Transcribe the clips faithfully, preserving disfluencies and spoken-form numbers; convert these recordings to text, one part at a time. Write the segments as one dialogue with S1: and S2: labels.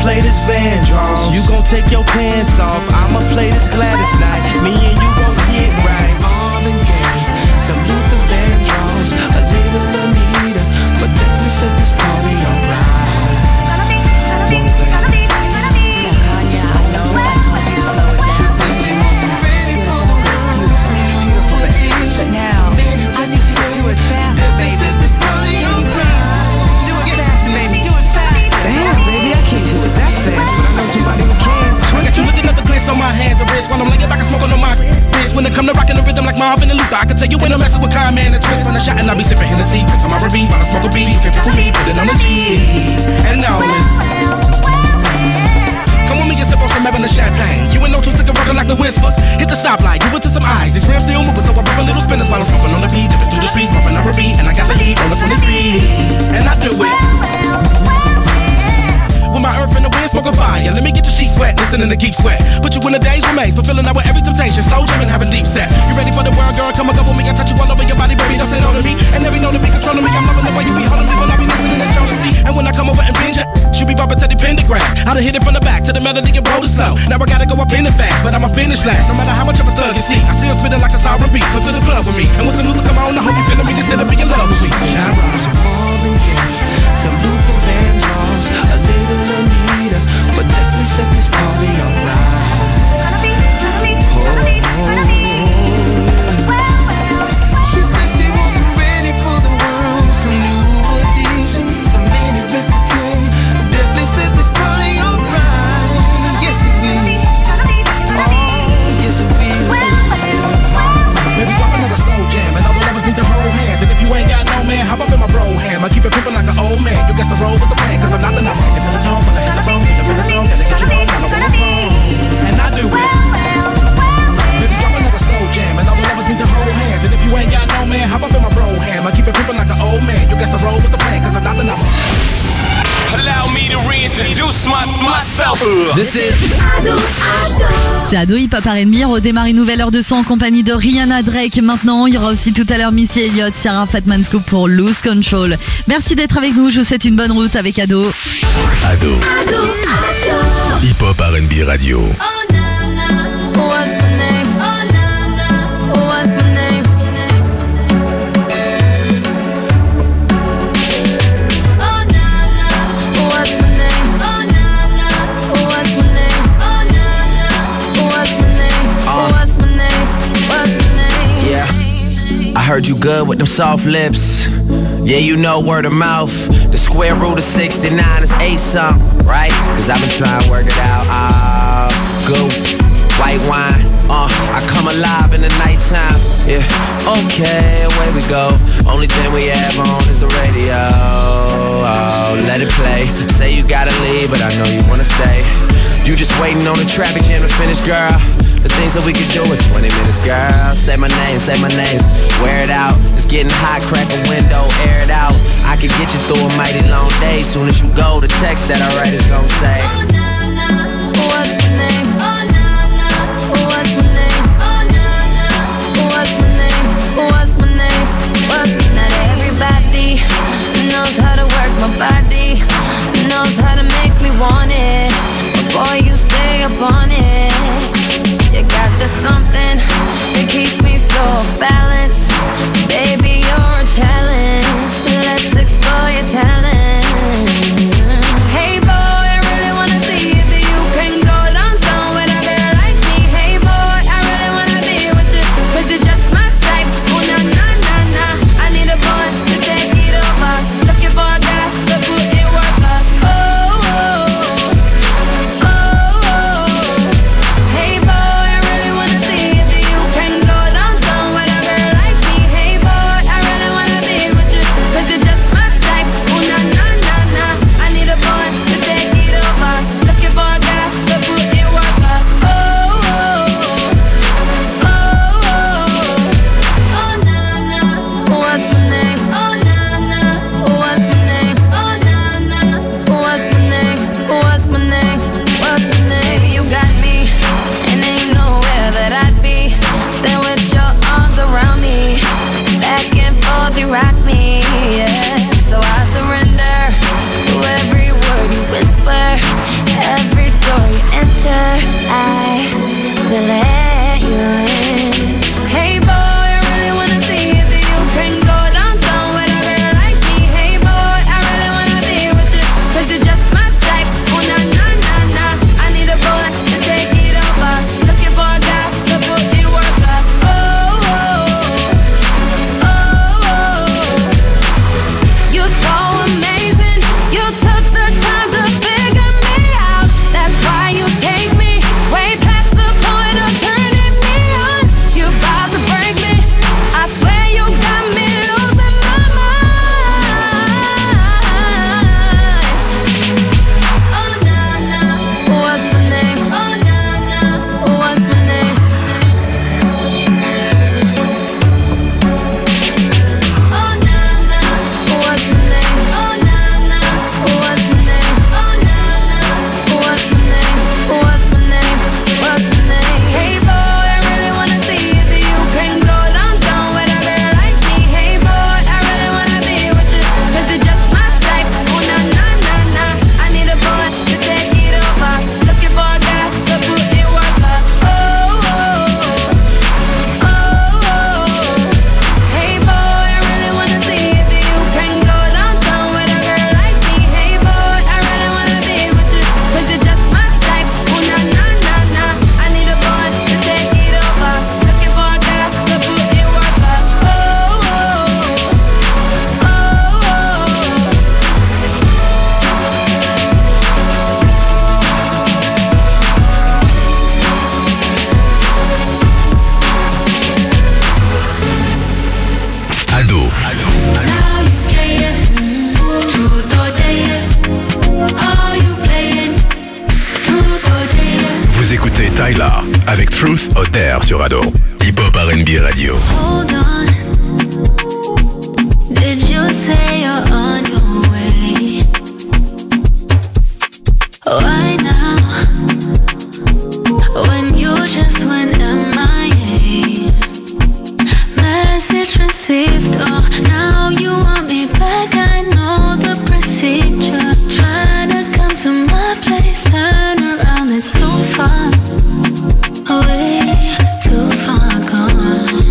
S1: play this Vandross. You gon' take your pants off. I'ma play this Gladys Knight. Me and you gon' get right.
S2: Marvin Gaye, some Luther Vandross, a little Anita, but definitely set this party alright.
S3: But now, I need you to do it faster, baby. Do it faster, baby. Do it faster.
S1: Damn, baby, I can't do it that fast, but I know somebody who can.
S4: I got you looking at the glance on my hands and wrists while I'm laying back and smoking on my wrist. When it come to rocking the rhythm like Marvin and Luther, I can tell you when I'm messing with Kyle, man, and Twist. When I shot and I be sipping Hennessy, piss on my R and B while I smoke a beat. You can pick with me, put it on the G. And now it's come with me and sip on some Evan and champagne. You ain't no two sticker working like the Whispers. Hit the stoplight, give it to some eyes. These rims still moving, so I pop a little spinners while I'm smoking on the beat. Dipping through the streets, bumping up a beat, and I got the heat on the twenty-three. And I do it with my earth and the wind, smoking fire. Let me get your sheets wet, listening to Keep Sweat. Put you in the days remains, fulfilling out with every temptation. Slow jamming, having deep set. You ready for the world, girl? Come and go with me. I touch you all over your body, baby. Don't say no to me. And every know to be controlling me. I'm loving the way you be holding me when I be listening to jealousy. And when I come over and binge it, you be bumping to the pentagram. I done hit it from the back to the melody and roll it slow. Now I gotta go up in it fast, but I'ma finish last. No matter how much of a thug you see, I still spitting like a sovereign beat. Come to the club with me, and when some Luther come on, I hope you feeling me instead of being in love with me.
S2: Some Marvin Gaye, some Luther Vandross, a little Anita, but definitely set this party alright. She said she wasn't ready for the world, some new addition, some many reputation. Definitely set this party alright. Yes it will. Oh, yes it will.
S4: Baby, drop another slow jam, and all the lovers need to hold hands. And if you ain't got no man, hop up in my bro ham. I keep it pimpin' like an old man. You guess the roll with the plan, cause I'm not the nice. It's in the tone, when I hit the bone, hit the finish song, gotta get you home, I'm on the phone. And I do it. Baby, drop another slow jam, and all the lovers need to hold hands. And if you ain't got no man, hop up in my bro ham. I keep it pimpin' like an old man. You guess the roll with the plan, cause I'm not the nice.
S5: Allow me to reintroduce my, myself.
S6: This is
S7: Ado, Ado.
S6: C'est Ado Hip Hop R and B. On redémarre une nouvelle heure de son en compagnie de Rihanna, Drake. Maintenant, il y aura aussi tout à l'heure Missy Elliott, Ciara, Fatman Scoop pour Lose Control. Merci d'être avec nous. Je vous souhaite une bonne route avec Ado.
S7: Ado,
S8: Ado.
S7: Ado.
S8: Hip Hop R and B Radio.
S9: Oh na na, what's my name? Oh na na, what's my name?
S2: I heard you good with them soft lips. Yeah, you know word of mouth. The square root of sixty-nine is eight something, right? Cause I've been trying to work it out. Ah, uh, good white wine. Uh, I come alive in the nighttime. Yeah, okay, away we go. Only thing we have on is the radio. Oh, let it play. Say you gotta leave, but I know you wanna stay. You just waiting on the traffic jam to finish, girl. The things that we could do in twenty minutes, girl. Say my name, say my name. Wear it out. It's getting hot, crack a window, air it out. I could get you through a mighty long day. Soon as you go, the text that I write is gonna say,
S9: oh na na, what's my name? Oh na na, what's my name? Oh na na, what's my name? What's my name? What's my name? Everybody knows how to work my body, knows how to make me want it. Boy, you stay up on it. You got the something that keeps me so off balance. Baby, you're a challenge. Let's explore your talent. Hey boy, I really wanna see if you can go
S8: écoutez Tyla avec Truth or Dare sur Ado. Hip Hop R and B Radio.
S9: Hold on. Did you say you're on your way? Why now? When you just went M I A. Message received, oh, now you want me back. I know the procedure. Trying to come to my place, turn around, it's so far away, too far gone.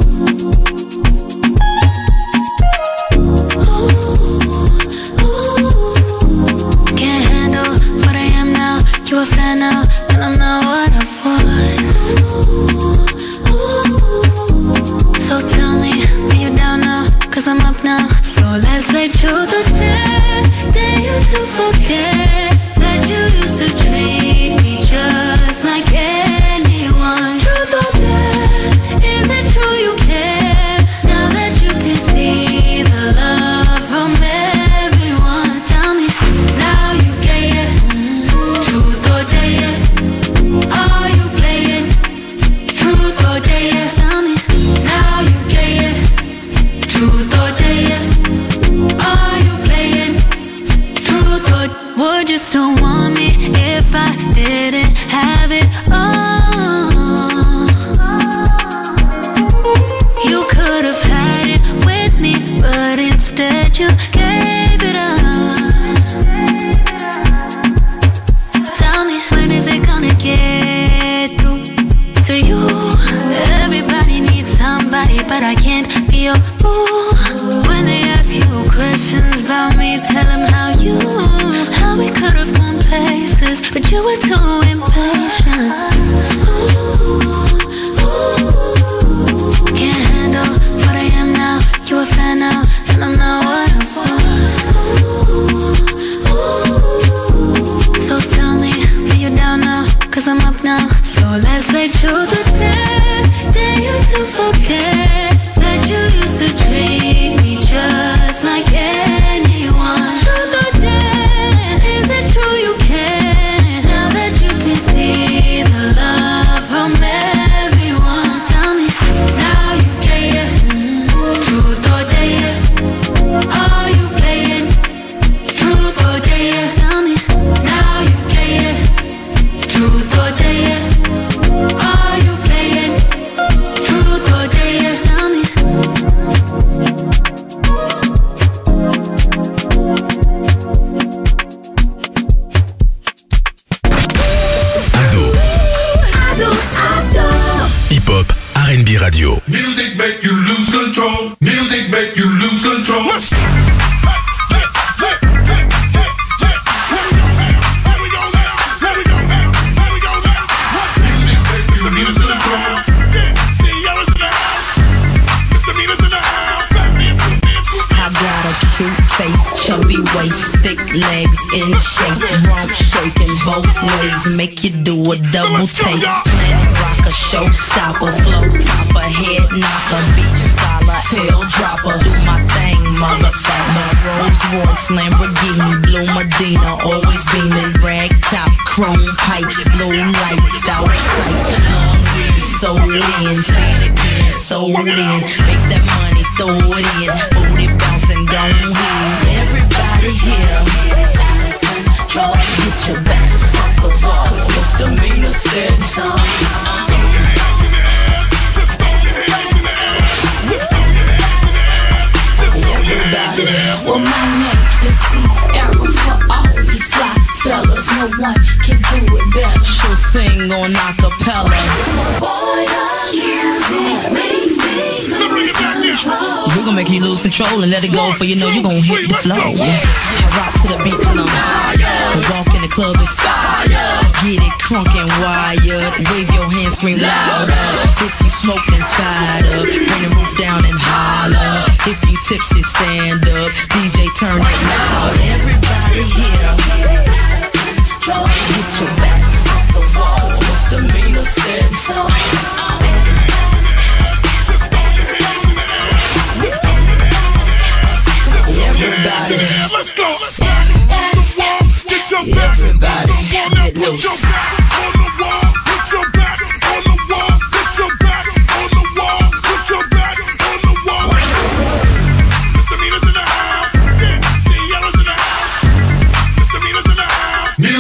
S9: Ooh, ooh. Can't handle what I am now. You a fan now, and I'm not what I was. Ooh, ooh. So tell me, are you down now? Cause I'm up now. So let's make truth or dare. Dare you to forget that you used to treat me just like anyone. Truth or dare, is it true you care? Now that you can see the love from everyone. Tell me, now you get it. Truth or dare, are you playing? Truth or dare, tell me, now you get it. Truth or dare, are you playing? Truth or would you still want me if I didn't have it all? You could have had it with me, but instead you gave it up. Tell me, when is it gonna get through to you? Everybody needs somebody, but I can't be your boo. When they ask you questions about me, tell them how you, how we could have gone places, but you were too impatient. Ooh, ooh. Can't handle what I am now. You a fan now, and I'm not what I was. Ooh, ooh. So tell me, are you down now? Cause I'm up now. So let's make truth or dare. Dare you to forget that you used to treat me just like anyone. Truth or dare, is it true you care? Now that you can see the love from everyone. Tell me, now you get it. Truth or dare, are you playing? Truth or dare, tell me, now you get it. Truth or dare, are you playing? Truth or dare, tell me.
S8: Ado.
S7: Ado, Ado.
S8: Hip Hop R and B Radio.
S10: Music make you lose control. Music make you lose control.
S11: I got a cute face, chubby waist, thick legs in shape, rump shaking both ways, make you do a double take. Planet rocker, showstopper, flow topper, head knocker, beat scholar, tail dropper. Do my thing, motherfucker. Rolls Royce, Lamborghini, Blue Medina, always beaming, rag top, chrome pipes, blue lights, out sight. Long weed, sold in, say it again, sold in. Make that money, throw it in, booty bouncing, gone here. Everybody here, get your best off the wall, cause misdemeanor said so. Everybody, well my name is Sierra for all you fly fellas. No one can do it better. She'll sing on acapella. Boy, the music makes me lose control. We gon' make you lose control and let it go, for you know you gon' hit the flow. I rock to the beat till I'm higher. Walk in the club is fire. Get it crunk and wired. Wave your hands, scream louder. If you smoke, then fired up. Bring the roof down and holler. If you tipsy, stand up. D J, turn it loud. Everybody here, get your backs off the wall, cause misdemeanor said so. Everybody, let's go. Everybody, get your best. Everybody, get loose. On the wall.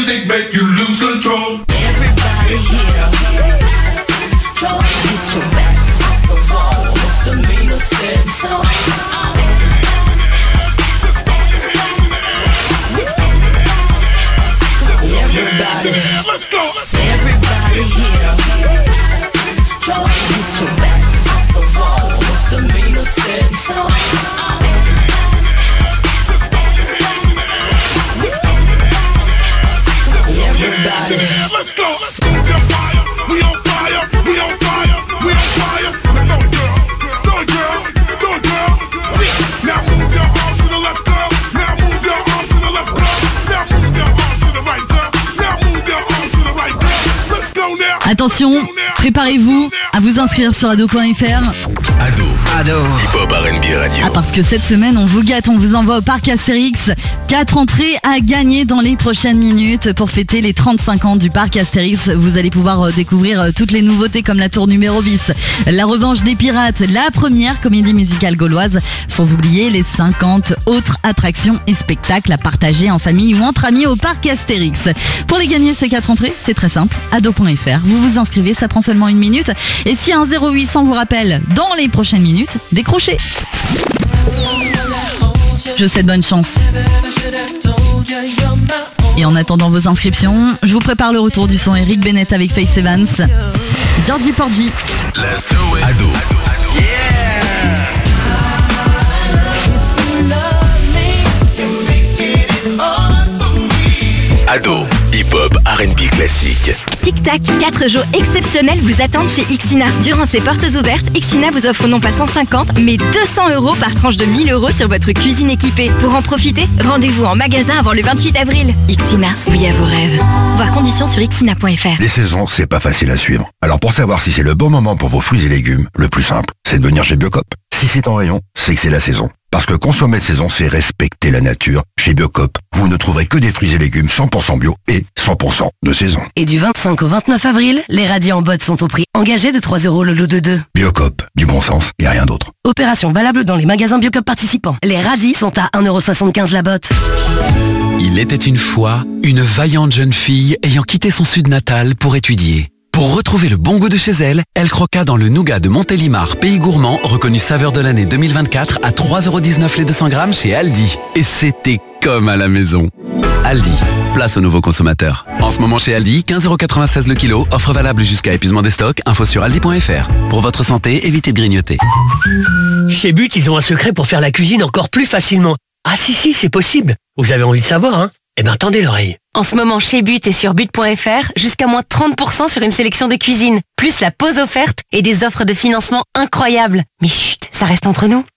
S10: Music make you lose control.
S11: Everybody here, control. Get your backs off the walls. Misdemeanor said so. Everybody, let's go. Everybody here, control. Get your backs off the walls. Misdemeanor said so. Everybody, let's go. Let's go. We on fire. We on fire. We on fire. Go girl, go girl, go girl. Now move your arms to the left, girl. Now move your arms to the left, girl. Now move your arms to the right, girl. Now move your arms to the right, girl. Let's go now.
S6: Attention, préparez-vous à vous inscrire sur ado point f r.
S8: Ado.
S2: Ado.
S8: Hip-hop R and B Radio.
S6: Ah, parce que cette semaine, on vous gâte, on vous envoie au parc Astérix. Quatre entrées à gagner dans les prochaines minutes pour fêter les trente-cinq ans du parc Astérix. Vous allez pouvoir découvrir toutes les nouveautés comme la tour numéro bis, la revanche des pirates, la première comédie musicale gauloise, sans oublier les cinquante autres attractions et spectacles à partager en famille ou entre amis au parc Astérix. Pour les gagner, ces quatre entrées, c'est très simple. ado point f r. Vous vous inscrivez, ça prend seulement une minute. Et si un zéro huit cents vous rappelle dans les prochaines minutes, décrochez. Je vous souhaite bonne chance. Et en attendant vos inscriptions, je vous prépare le retour du son Eric Bennett avec Faith Evans, Georgie Porgy.
S8: Let's do it. Ado. Ado, hip-hop, R and B classique.
S12: Tic-tac, quatre jours exceptionnels vous attendent chez Ixina. Durant ces portes ouvertes, Ixina vous offre non pas cent cinquante, mais deux cents euros par tranche de mille euros sur votre cuisine équipée. Pour en profiter, rendez-vous en magasin avant le vingt-huit avril. Ixina, oui à vos rêves. Voir conditions sur ixina point f r.
S13: Les saisons, c'est pas facile à suivre. Alors pour savoir si c'est le bon moment pour vos fruits et légumes, le plus simple, c'est de venir chez Biocop. Si c'est en rayon, c'est que c'est la saison. Parce que consommer de saison, c'est respecter la nature. Chez Biocop, vous ne trouverez que des fruits et légumes cent pour cent bio et cent pour cent de saison.
S14: Et du vingt-cinq au vingt-neuf avril, les radis en botte sont au prix engagé de trois euros le lot de deux.
S13: Biocop, du bon sens et rien d'autre.
S14: Opération valable dans les magasins Biocop participants. Les radis sont à un euro soixante-quinze la botte.
S15: Il était une fois une vaillante jeune fille ayant quitté son sud natal pour étudier. Pour retrouver le bon goût de chez elle, elle croqua dans le nougat de Montélimar, pays gourmand, reconnu saveur de l'année deux mille vingt-quatre à trois euros dix-neuf les deux cents grammes chez Aldi. Et c'était comme à la maison. Aldi, place aux nouveaux consommateurs. En ce moment chez Aldi, quinze euros quatre-vingt-seize le kilo, offre valable jusqu'à épuisement des stocks, info sur aldi point f r. Pour votre santé, évitez de grignoter.
S16: Chez But, ils ont un secret pour faire la cuisine encore plus facilement. Ah si si, c'est possible. Vous avez envie de savoir, hein? Eh ben tendez l'oreille.
S12: En ce moment chez But et sur but point f r, jusqu'à moins trente pour cent sur une sélection de cuisine, plus la pause offerte et des offres de financement incroyables. Mais chut, ça reste entre nous.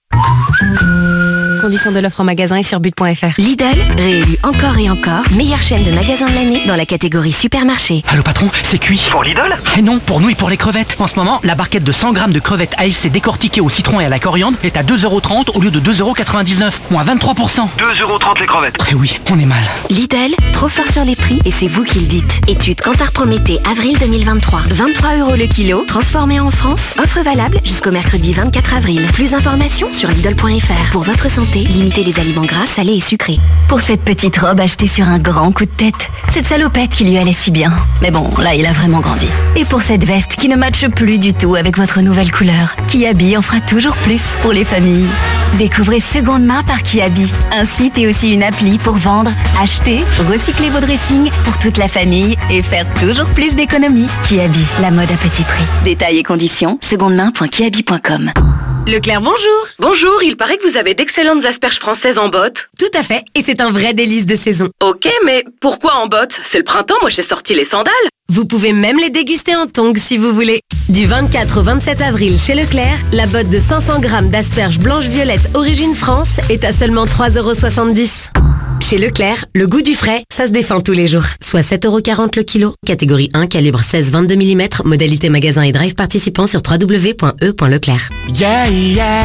S12: Conditions de l'offre en magasin et sur but point f r.
S17: Lidl, réélu encore et encore, meilleure chaîne de magasins de l'année dans la catégorie supermarché.
S18: Allô patron, c'est cuit.
S19: Pour Lidl?
S18: Eh non, pour nous et pour les crevettes. En ce moment, la barquette de cent grammes de crevettes A S C décortiquées au citron et à la coriandre est à deux euros trente au lieu de deux euros quatre-vingt-dix-neuf, moins vingt-trois pour cent.
S19: deux euros trente les crevettes.
S18: Eh oui, on est mal.
S17: Lidl, trop fort sur les prix et c'est vous qui le dites. Étude Kantar Prométhée, avril deux mille vingt-trois. vingt-trois euros le kilo, transformé en France. Offre valable jusqu'au mercredi vingt-quatre avril. Plus d'informations sur lidl point f r. Pour votre santé, limitez les aliments gras, salés et sucrés. Pour cette petite robe achetée sur un grand coup de tête, cette salopette qui lui allait si bien. Mais bon, là, il a vraiment grandi. Et pour cette veste qui ne matche plus du tout avec votre nouvelle couleur, Kiabi en fera toujours plus pour les familles. Découvrez Seconde Main par Kiabi, un site et aussi une appli pour vendre, acheter, recycler vos dressings pour toute la famille et faire toujours plus d'économies. Kiabi, la mode à petit prix. Détails et conditions, secondemain point kiabi point com.
S12: Leclerc, bonjour.
S20: Bonjour, il paraît que vous avez d'excellentes asperges françaises en botte.
S12: Tout à fait, et c'est un vrai délice de saison.
S20: Ok, mais pourquoi en botte? C'est le printemps, moi j'ai sorti les sandales.
S12: Vous pouvez même les déguster en tongs si vous voulez. Du vingt-quatre au vingt-sept avril chez Leclerc, la botte de cinq cents grammes d'asperges blanches-violettes origine France est à seulement trois euros soixante-dix. Chez Leclerc, le goût du frais, ça se défend tous les jours. Soit sept euros quarante le kilo. Catégorie un, calibre seize vingt-deux millimètres. Modalité magasin et drive participant sur w w w point e point leclerc.
S1: Yeah, yeah.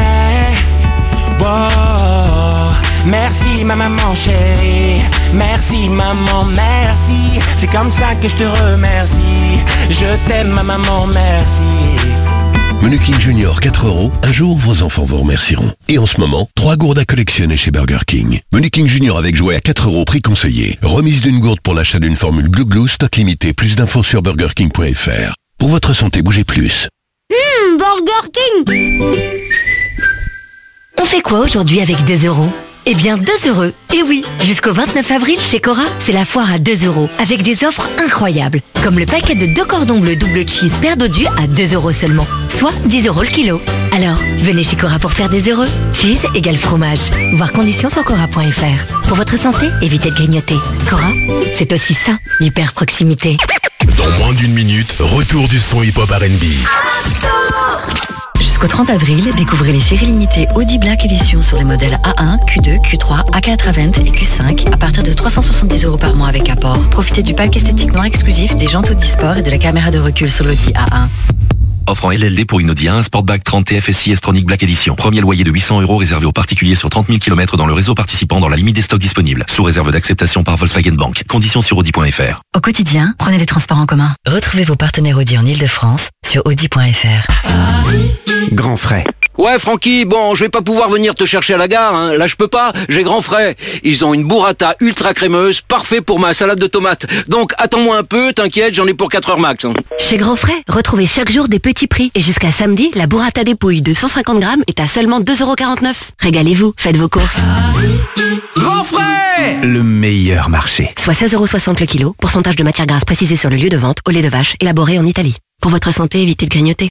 S1: Wow. Merci ma maman chérie. Merci maman, merci. C'est comme ça que je te remercie. Je t'aime ma maman, merci.
S8: Menu King Junior quatre euros, un jour vos enfants vous remercieront. Et en ce moment, trois gourdes à collectionner chez Burger King. Menu King Junior avec jouet à quatre euros, prix conseillé. Remise d'une gourde pour l'achat d'une formule Glou Glou, stock limité. Plus d'infos sur burger king point f r. Pour votre santé, bougez plus.
S12: Hum, Burger King. On fait quoi aujourd'hui avec deux euros ? Eh bien, deux heureux. Et oui, jusqu'au vingt-neuf avril, chez Cora, c'est la foire à deux euros, avec des offres incroyables. Comme le paquet de deux cordons bleus double cheese paire dodu à deux euros seulement, soit dix euros le kilo. Alors, venez chez Cora pour faire des heureux. Cheese égale fromage. Voir conditions sur cora point f r. Pour votre santé, évitez de grignoter. Cora, c'est aussi ça, l'hyper proximité.
S8: Dans moins d'une minute, retour du son hip-hop R and B.
S19: Jusqu'au trente avril, découvrez les séries limitées Audi Black Edition sur les modèles A un, Q deux, Q trois, A quatre Avant et Q cinq à partir de trois cent soixante-dix euros par mois avec apport. Profitez du pack esthétique noir exclusif, des jantes Audi Sport et de la caméra de recul sur l'Audi A un.
S21: Offre en L L D pour une Audi A un Sportback trente T F S I S-Tronic Black Edition. Premier loyer de huit cents euros réservé aux particuliers sur trente mille kilomètres dans le réseau participant dans la limite des stocks disponibles. Sous réserve d'acceptation par Volkswagen Bank. Conditions sur audi point f r.
S19: Au quotidien, prenez les transports en commun. Retrouvez vos partenaires Audi en Ile-de-France sur audi point f r.
S22: Grand frais. Ouais, Francky, bon, je vais pas pouvoir venir te chercher à la gare, hein. Là, je peux pas, j'ai grand frais. Ils ont une burrata ultra crémeuse, parfait pour ma salade de tomates. Donc, attends-moi un peu, t'inquiète, j'en ai pour quatre heures max. Hein.
S12: Chez Grand Frais, retrouvez chaque jour des petits prix. Et jusqu'à samedi, la burrata dépouille de cent cinquante grammes est à seulement deux euros quarante-neuf. Régalez-vous, faites vos courses.
S22: Grand frais, le meilleur marché.
S12: Soit seize euros soixante le kilo, pourcentage de matière grasse précisé sur le lieu de vente, au lait de vache, élaboré en Italie. Pour votre santé, évitez de grignoter.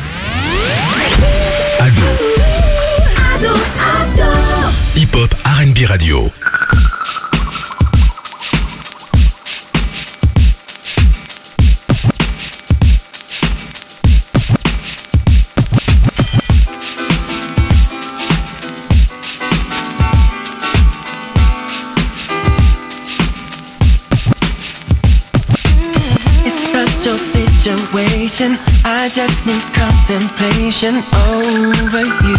S8: Ado. Ado, ado. Hip-hop R and B Radio.
S1: Your situation, I just need contemplation over you.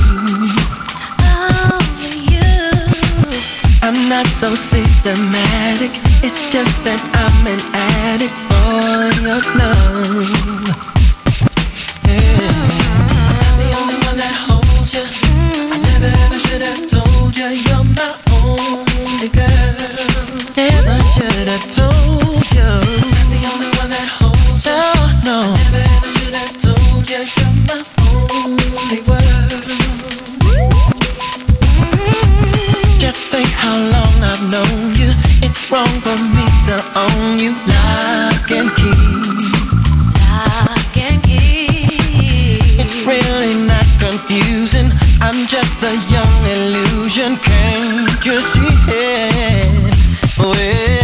S1: Over you. I'm not so systematic, it's just that I'm an addict for your love. Yeah. The only one that holds you, I never ever should have told you you're my only girl. Never should have told you. The only one that holds no, I never ever should have told you you're my only world. Just think how long I've known you. It's wrong for me to own you. Lock and key. Lock and key. It's really not confusing. I'm just a young illusion. Can't you see it? Well,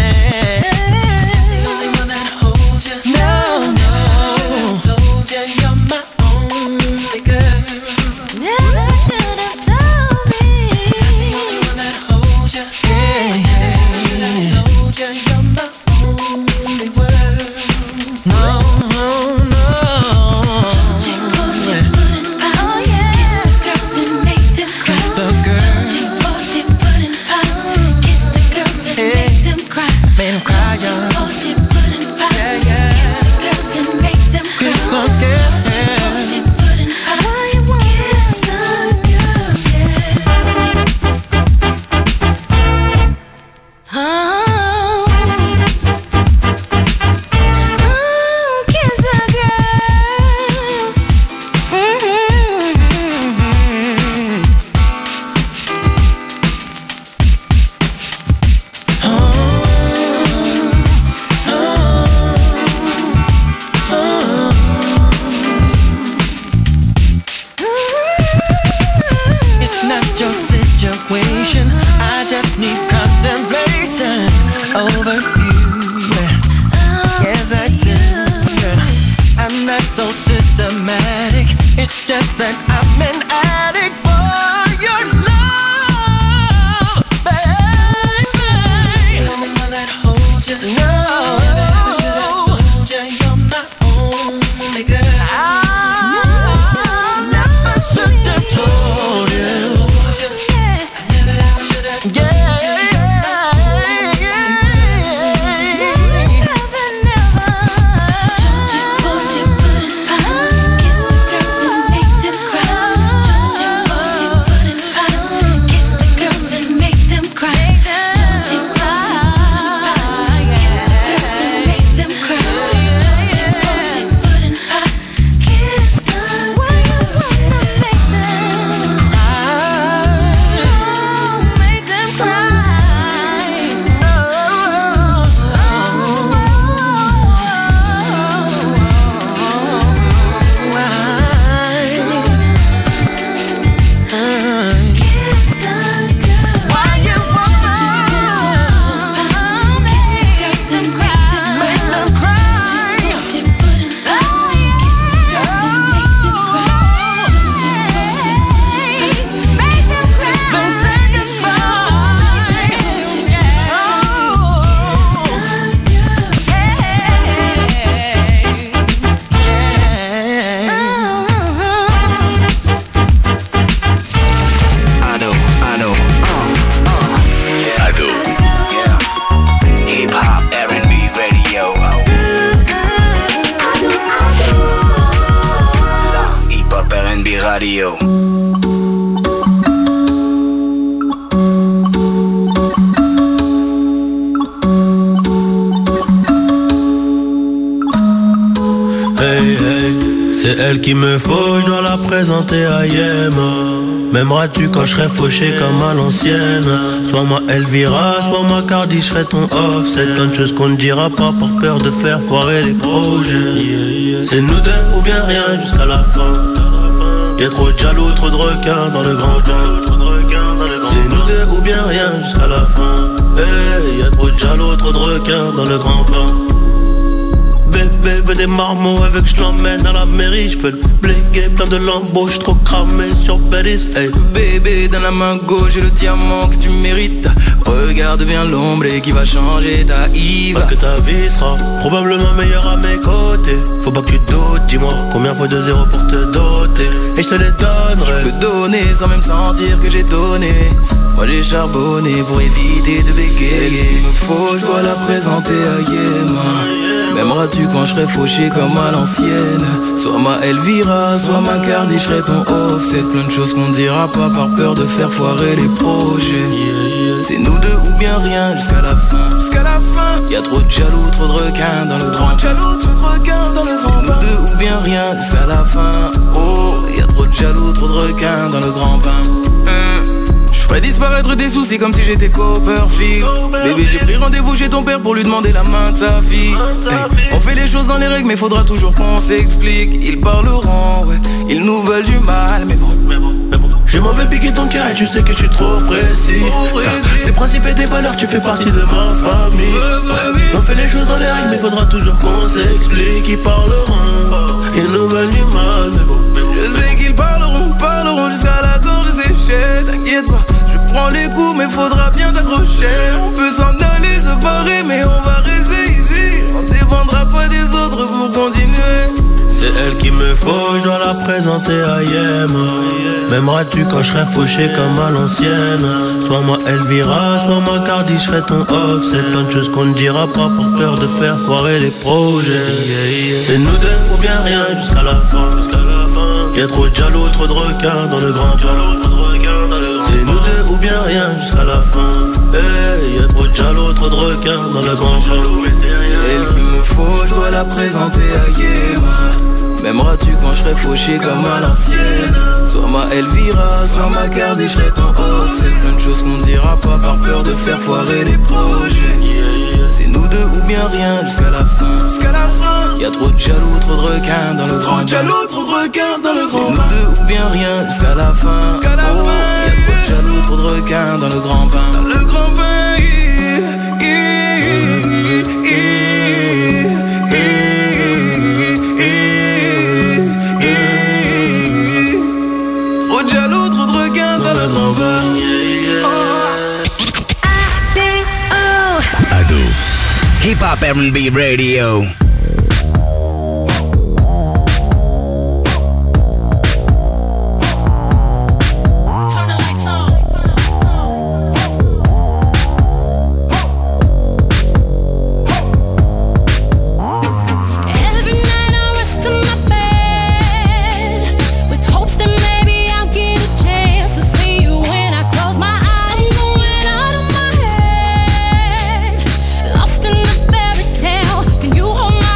S1: kiss
S3: Hey hey, c'est elle qu'il me faut, je dois la présenter à Yema. M'aimeras-tu quand je serai fauché comme à l'ancienne? Soit moi Elvira, soit moi Cardi, je serai ton offset. Plein de choses qu'on ne dira pas par peur de faire foirer les projets. C'est nous deux ou bien rien jusqu'à la fin. Y'a trop de jaloux, trop de requins dans le grand bain. C'est nous deux ou bien rien jusqu'à la fin. Hey, y'a trop de jaloux, trop de requins dans le grand bain. Bébé veut des marmots avec je l'emmène à la mairie. J'fais le bléguer, plein de lambeaux, j'suis trop cramé sur Bélis. Hey.
S4: Bébé dans la main gauche, j'ai le diamant que tu mérites. Regarde bien l'ombre et qui va changer ta Yves.
S3: Parce que ta vie sera probablement meilleure à mes côtés. Faut pas que tu doutes, dis-moi combien fois de zéro pour te doter. Et je te les donnerai.
S4: Je peux donner sans même sentir que j'ai donné. Moi j'ai charbonné pour éviter de bégayer. Il me faut, je dois la présenter à Yema. M'aimeras-tu quand je serai fauché comme à l'ancienne? Soit ma Elvira, soit ma Cardi, je serai ton offset. Plein de choses qu'on dira pas par peur de faire foirer les projets. C'est nous deux ou bien rien jusqu'à la fin. Jusqu'à la fin. Y'a trop de jaloux, trop de requins dans le grand jaloux, trop de requins dans le grand. C'est nous deux ou bien rien jusqu'à la fin. Oh, y'a trop de jaloux, trop de requins dans le grand bain. Hum. Ferais disparaître des soucis comme si j'étais Copperfield. Bébé j'ai pris rendez-vous chez ton père pour lui demander la main de sa fille. Hey, on fait les choses dans les règles mais faudra toujours qu'on s'explique. Ils parleront, ouais, ils nous veulent du mal mais bon, mais bon, mais bon.
S3: Je m'en vais piquer ton cœur et tu sais que je suis trop précis. Ah, tes principes et tes valeurs, tu fais partie de ma famille. Ah, on fait les choses dans les règles mais faudra toujours qu'on s'explique. Ils parleront, ils nous veulent du mal mais bon, mais bon.
S4: Je sais qu'ils parleront, parleront jusqu'à la gorge séchée. T'inquiète pas, je prends les coups mais faudra bien t'accrocher. On peut s'en aller, se barrer mais on va rester ici. On dépendra pas des autres pour continuer.
S3: C'est elle qu'il me faut, je dois la présenter à Yema. M'aimeras-tu quand je serai fauché comme à l'ancienne? Soit moi Elvira, soit moi Cardi, je serai ton offset. Plein de choses qu'on ne dira pas par peur de faire foirer les projets. C'est nous deux ou bien rien jusqu'à la fin. Y'a trop de jaloux, trop de requins dans le grand bain. C'est nous deux ou bien rien jusqu'à la fin. Hey, y'a trop de jaloux, trop de requins dans le grand bain.
S4: C'est elle qu'il me faut, je dois la présenter à Yema. M'aimeras-tu quand je serai fauché comme à l'ancienne? Soit ma Elvira, soit ma Cardi, je serai ton offset. Plein de choses qu'on dira pas par peur de faire foirer les projets. C'est nous deux ou bien rien jusqu'à la fin. Jusqu'à la fin. Y'a trop de jaloux, trop de requins dans le grand jaloux, trop de requins dans le grand. C'est nous deux ou bien rien jusqu'à la fin. Jusqu'à la oh, fin. Y'a trop de jaloux, trop de requins dans le grand bain. Dans le grand bain. Yeah, yeah, yeah, yeah. Trop de jaloux, trop de requins dans le grand bain.
S2: Ado. Hip Hop R and B Radio.
S9: Lost in the fairy tale, can you hold my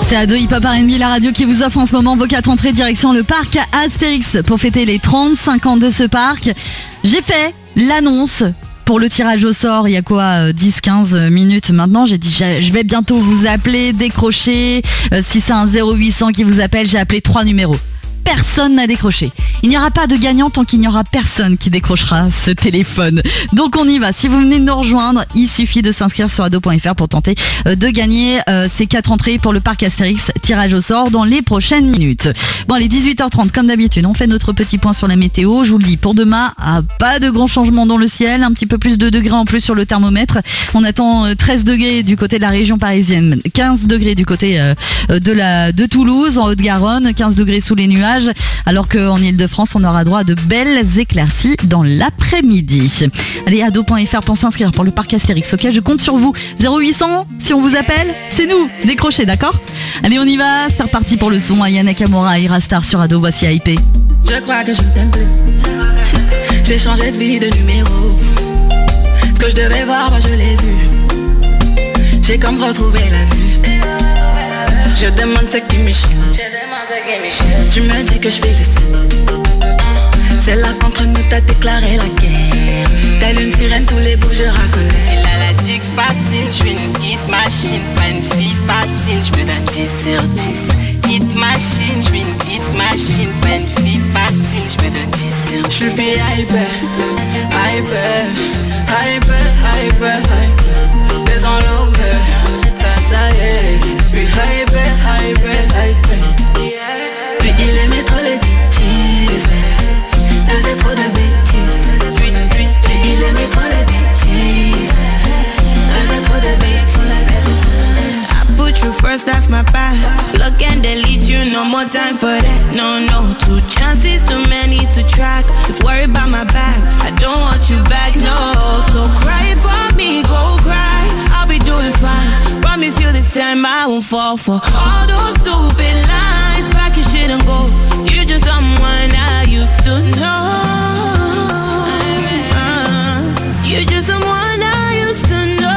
S6: C'est Ado Hip Hop R and B, la radio qui vous offre en ce moment vos quatre entrées direction le parc Astérix pour fêter les trente-cinq ans de ce parc. J'ai fait l'annonce pour le tirage au sort il y a quoi dix quinze minutes maintenant. J'ai dit je vais bientôt vous appeler, décrocher. Euh, si c'est un zéro huit cents qui vous appelle, j'ai appelé trois numéros. Personne n'a décroché. Il n'y aura pas de gagnant tant qu'il n'y aura personne qui décrochera ce téléphone. Donc on y va. Si vous venez de nous rejoindre, il suffit de s'inscrire sur ado point f r pour tenter de gagner euh, ces quatre entrées pour le parc Astérix, tirage au sort dans les prochaines minutes. Bon, allez, dix-huit heures trente comme d'habitude, on fait notre petit point sur la météo. Je vous le dis, pour demain, ah, pas de grands changements dans le ciel, un petit peu plus de degrés en plus sur le thermomètre. On attend treize degrés du côté de la région parisienne, quinze degrés du côté euh, de, la, de Toulouse, en Haute-Garonne, quinze degrés sous les nuages. Alors qu'en Ile-de-France, on aura droit à de belles éclaircies dans l'après-midi. Allez, ado point f r pour s'inscrire pour le parc Astérix. Ok, je compte sur vous. zéro huit cents, si on vous appelle, c'est nous. Décrochez, d'accord ? Allez, on y va. C'est reparti pour le son. Aya Nakamura, Ira Star sur Ado. Voici A I P.
S5: Je crois que je ne t'aime plus. Je vais changer de vie, de numéro. Ce que je devais voir, bah je l'ai vu. J'ai comme retrouvé la vue. Je demande ce qui m'échappe. Tu me dis que je fais le seul. C'est là qu'entre nous t'as déclaré la guerre. Telle une sirène, tous les bouts je racolais.
S7: Elle a la dick facile, je suis une hit machine. Pas une fille facile, je me donne dix sur dix. Hit machine, je suis une hit machine. Pas une fille facile, je me donne dix sur dix.
S5: Je suis hyper, hyper, hyper, hyper, hyper. Des all over, cause I am. Puis hyper, hyper, hyper. Puis il aimait trop les bêtises. Faisait trop de bêtises. Puis, puis, puis il aimait trop les bêtises. Faisait trop de bêtises.
S7: I put you first, that's my path. Look and delete you, no more time for that. No, no, two chances, too many to track. Just worry about my back, I don't want you back, no. So cry for me, go cry, I'll be doing fine. Promise you this time I won't fall for all those stupid lines. Pack your shit and go, you just someone I used to know. uh, You just someone I used to know.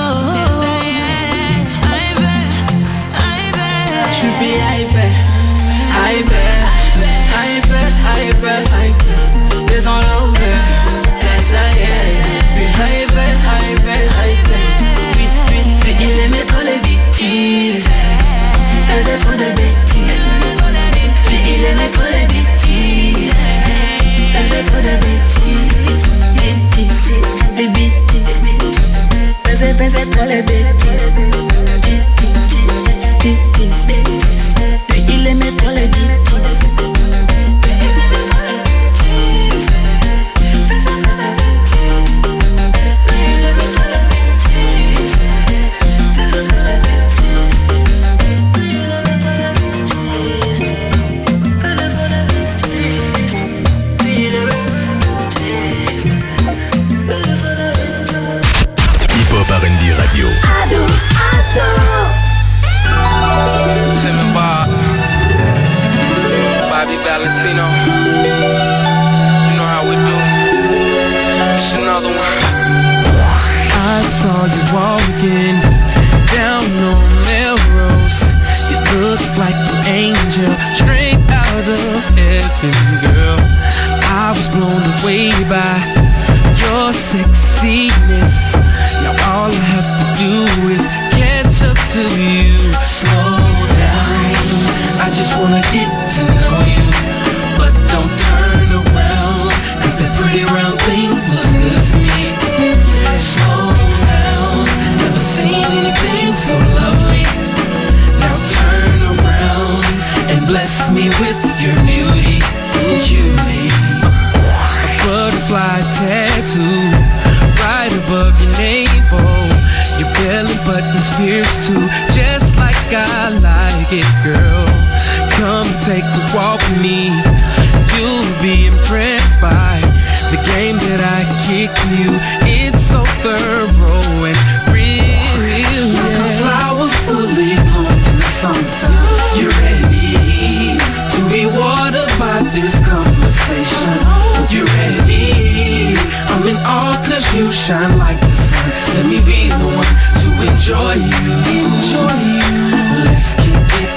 S5: Je suis hyper, hyper, hyper, hyper, hyper. Des all over, cause I am. Puis hyper, hyper, hyper. Puis, puis, puis il aimait trop les bêtises. Faisait trop de bêtises. Puis il aimait trop les bêtises. Faisait trop de bêtises. Bêtises, des bêtises. Faisait, faisait trop les bêtises. Bêtises, bêtises. Puis il aimait trop les bêtises.
S8: R and B Radio.
S9: Ado, Ado.
S23: Tim and Bob, Bobby Valentino. You know how we do. It's another one.
S24: I saw you walking down on Melrose. You look like an angel, straight out of heaven, girl. I was blown away by your sexiness. Now all I have to do is catch up to you. Slow down, I just wanna get to know you. But don't turn around, cause that pretty round thing looks good to me. Slow down, never seen anything so lovely. Now turn around and bless me with your beauty, cutie. A butterfly tattoo right above your navel. Your belly button's pierced too, just like I like it, girl. Come take a walk with me. You'll be impressed by the game that I kick you. It's so thorough and real. Like a flower fully blown in the summertime. You're ready to be watered by this conversation. You're ready. I'm in awe cause you shine like the sun. Let me be the one to enjoy you. Enjoy you. Let's kick it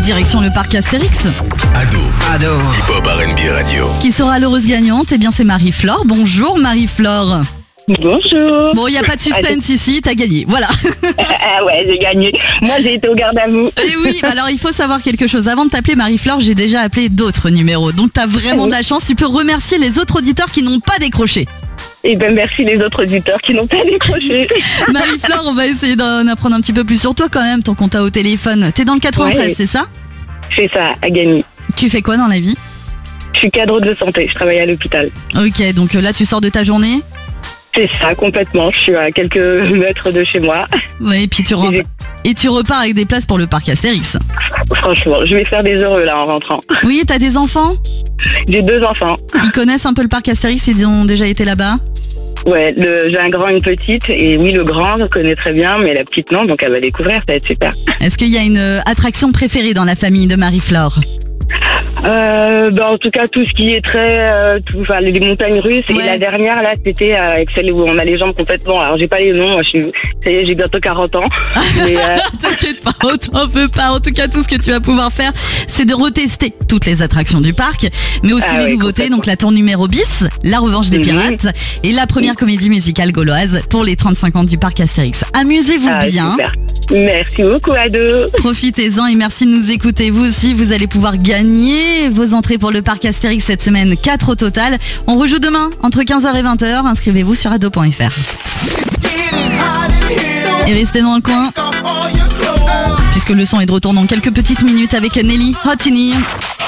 S6: direction le parc Astérix.
S8: Ado. Ado. Hip-hop R and B radio.
S6: Qui sera l'heureuse gagnante? Eh bien, c'est Marie-Flore. Bonjour Marie-Flore.
S10: Bonjour.
S6: Bon, il n'y a pas de suspense ici, t'as gagné, voilà.
S10: Ah ouais, j'ai gagné. Moi, j'ai été au garde à vous.
S6: Et oui, alors il faut savoir quelque chose. Avant de t'appeler Marie-Flore, j'ai déjà appelé d'autres numéros. Donc t'as vraiment de la chance. Tu peux remercier les autres auditeurs qui n'ont pas décroché.
S10: Et ben merci les autres auditeurs qui n'ont pas décroché.
S6: Marie-Flore, on va essayer d'en apprendre un petit peu plus sur toi quand même, tant qu'on t'a au téléphone. T'es dans le quatre-vingt-treize, ouais. C'est ça?
S10: C'est ça, à Gagny.
S6: Tu fais quoi dans la vie?
S10: Je suis cadre de santé, je travaille à l'hôpital.
S6: Ok, donc là tu sors de ta journée?
S10: C'est ça, complètement. Je suis à quelques mètres de chez moi.
S6: Ouais, et puis tu rentres. Et tu repars avec des places pour le parc Astérix.
S10: Franchement, je vais faire des heureux là en rentrant.
S6: Oui, t'as des enfants?
S10: J'ai deux enfants.
S6: Ils connaissent un peu le parc Astérix, ils ont déjà été là-bas?
S10: Ouais, le, j'ai un grand et une petite. Et oui, le grand je connais très bien, mais la petite non, donc elle va découvrir, ça va être super.
S6: Est-ce qu'il y a une euh, attraction préférée dans la famille de Marie-Flore?
S10: Euh, ben en tout cas tout ce qui est très euh, tout, enfin les montagnes russes, ouais. Et la dernière là c'était euh, avec celle où on a les jambes complètement, alors j'ai pas les noms, moi je suis, ça y est, j'ai bientôt quarante ans mais, euh...
S6: t'inquiète pas, on t'en veut pas. En tout cas tout ce que tu vas pouvoir faire c'est de retester toutes les attractions du parc, mais aussi ah, les ouais, nouveautés, donc la tour numéro bis, la revanche des pirates, mmh. Et la première mmh. comédie musicale gauloise pour les trente-cinq ans du parc Astérix. Amusez-vous ah, bien.
S10: Super. Merci beaucoup Ado.
S6: Profitez-en et merci de nous écouter. Vous aussi, vous allez pouvoir gagner vos entrées pour le parc Astérix cette semaine, quatre au total. On rejoue demain entre quinze heures et vingt heures. Inscrivez-vous sur ado point f r. Et restez dans le coin, puisque le son est de retour dans quelques petites minutes avec Nelly, Hot in Here.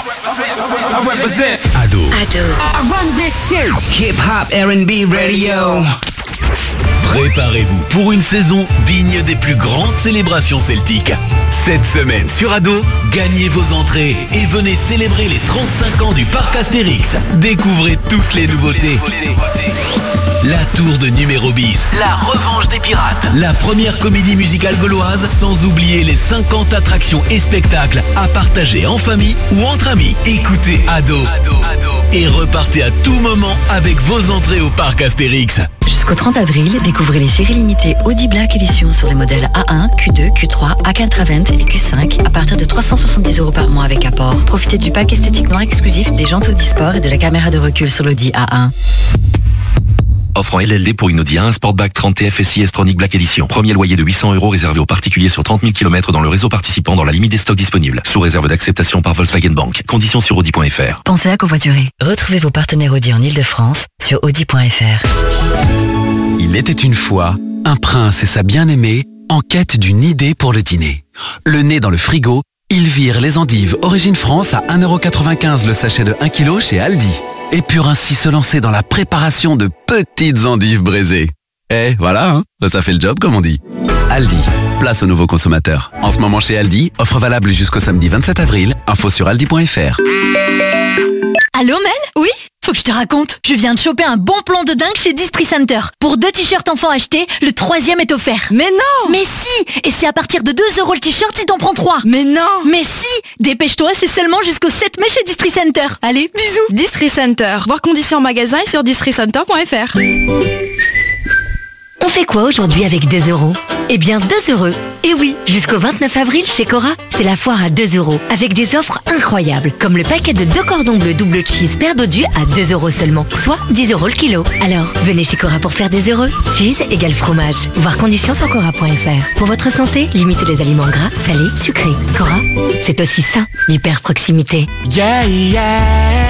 S8: Ado.
S2: Ado. Hip Hop R and B Radio.
S8: Préparez-vous pour une saison digne des plus grandes célébrations celtiques. Cette semaine sur Ado, gagnez vos entrées et venez célébrer les trente-cinq ans du parc Astérix. Découvrez toutes les nouveautés. La tour de numéro bis, la revanche des pirates, la première comédie musicale gauloise, sans oublier les cinquante attractions et spectacles à partager en famille ou entre amis. Écoutez Ado, Ado, Ado. Et repartez à tout moment avec vos entrées au parc Astérix.
S19: Jusqu'au trente avril, découvrez les séries limitées Audi Black Edition sur les modèles A un, Q deux, Q trois, A quatre-vingts et Q cinq à partir de trois cent soixante-dix euros par mois avec apport. Profitez du pack esthétique noir exclusif, des jantes Audi Sport et de la caméra de recul sur l'Audi A un.
S21: Offre en L L D pour une Audi A un Sportback trente T F S I S-Tronic Black Edition. Premier loyer de huit cents euros réservé aux particuliers sur trente mille kilomètres dans le réseau participant dans la limite des stocks disponibles. Sous réserve d'acceptation par Volkswagen Bank. Conditions sur audi point f r.
S19: Pensez à covoiturer. Retrouvez vos partenaires Audi en Ile-de-France sur audi point f r.
S15: Il était une fois un prince et sa bien-aimée en quête d'une idée pour le dîner. Le nez dans le frigo, ils virent les endives Origine France à un euro quatre-vingt-quinze le sachet de un kilo chez Aldi. Et purent ainsi se lancer dans la préparation de petites endives braisées. Eh, voilà, hein, ça fait le job comme on dit. Aldi, place aux nouveaux consommateurs. En ce moment chez Aldi, offre valable jusqu'au samedi vingt-sept avril. Info sur aldi point f r.
S11: Allô Mel? Oui? Faut que je te raconte. Je viens de choper un bon plan de dingue chez Distri Center. Pour deux t-shirts enfants achetés, le troisième est offert.
S13: Mais non!
S11: Mais si! Et c'est à partir de deux euros le t-shirt si t'en prends trois.
S13: Mais non!
S11: Mais si! Dépêche-toi, c'est seulement jusqu'au sept mai chez Distri Center. Allez, bisous!
S13: Distri Center. Voir conditions en magasin et sur distri center point f r.
S12: On fait quoi aujourd'hui avec deux euros? Eh bien deux heureux. Et oui, jusqu'au vingt-neuf avril chez Cora, c'est la foire à deux euros avec des offres incroyables, comme le paquet de deux cordons bleus double cheese paire dodu à deux euros seulement, soit dix euros le kilo. Alors, venez chez Cora pour faire des heureux. Cheese égale fromage. Voir conditions sur cora point f r. Pour votre santé, limitez les aliments gras, salés, sucrés. Cora, c'est aussi ça, l'hyper proximité.
S14: Yeah, yeah.